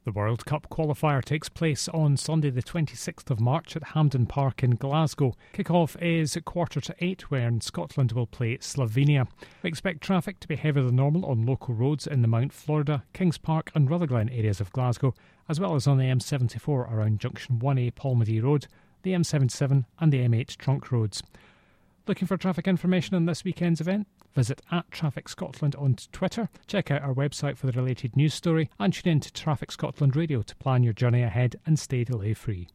The World Cup qualifier takes place on Sunday the 26th of March at Hampden Park in Glasgow. Kick-off is at 7:45 when Scotland will play Slovenia. We expect traffic to be heavier than normal on local roads in the Mount Florida, Kings Park and Rutherglen areas of Glasgow, as well as on the M74 around Junction 1A Palmady Road, the M77 and the M8 trunk roads. Looking for traffic information on this weekend's event? Visit @Traffic Scotland on Twitter, check out our website for the related news story and tune in to Traffic Scotland Radio to plan your journey ahead and stay delay free.